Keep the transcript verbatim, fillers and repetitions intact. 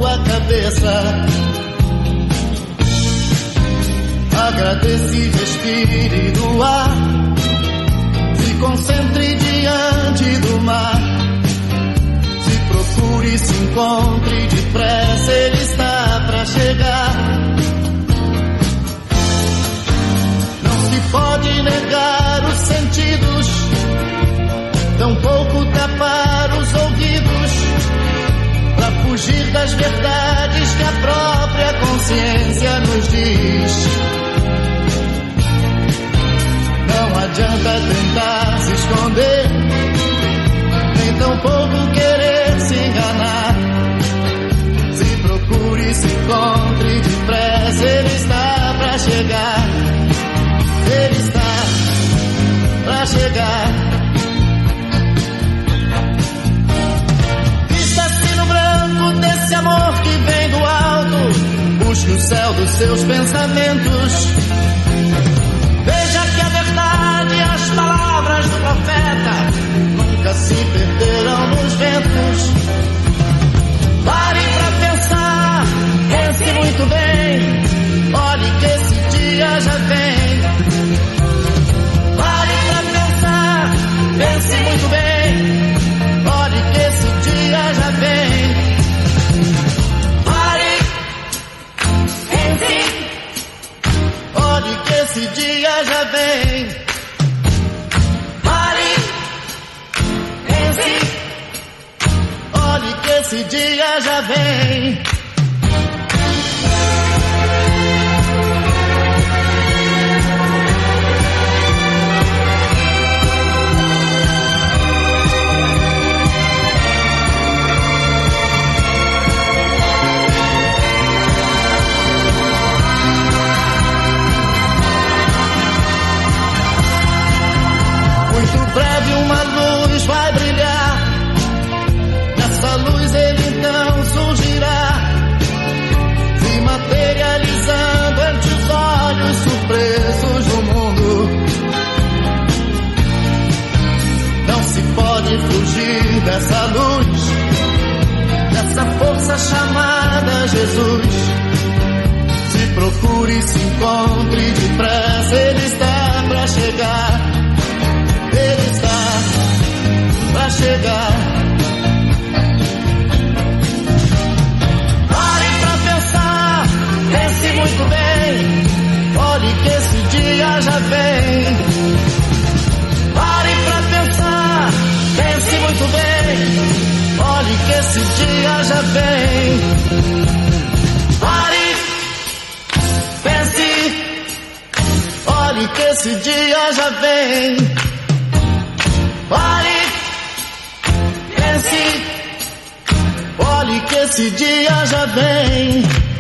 tua cabeça. Agradece, respire do ar, se concentre diante do mar. Se procure, se encontre depressa, ele está pra chegar. Não se pode negar os sentidos, tampouco tapar os ouvidos, pra fugir das verdades que a própria consciência nos diz. Não adianta tentar se esconder, nem tampouco querer se enganar. Se procure, se encontre depressa, ele está pra chegar. Ele está pra chegar. Vista-se no branco desse amor que vem do alto, busque o céu dos seus pensamentos. Veja que a verdade e as palavras do profeta nunca se perderão nos ventos. Pare pra pensar, pense muito bem, olhe que esse dia já vem. Pare pra pensar, pense muito bem, olhe que esse dia já vem. Pare, pense, olhe que esse dia já vem. Pare, pense, olhe que esse dia já vem. Muito breve uma luz vai brilhar, nessa luz ele então surgirá, se materializando ante os olhos surpresos do mundo. Não se pode fugir dessa luz, dessa força chamada Jesus. Se procure, se encontre depressa, ele está pra chegar. Ele está pra chegar. Pare pra pensar, pense muito bem, olhe que esse dia já vem. Pare pra pensar, pense muito bem, olhe que esse dia já vem. Pare, pense, olhe que esse dia já vem. Pare, pense, olhe que esse dia já vem.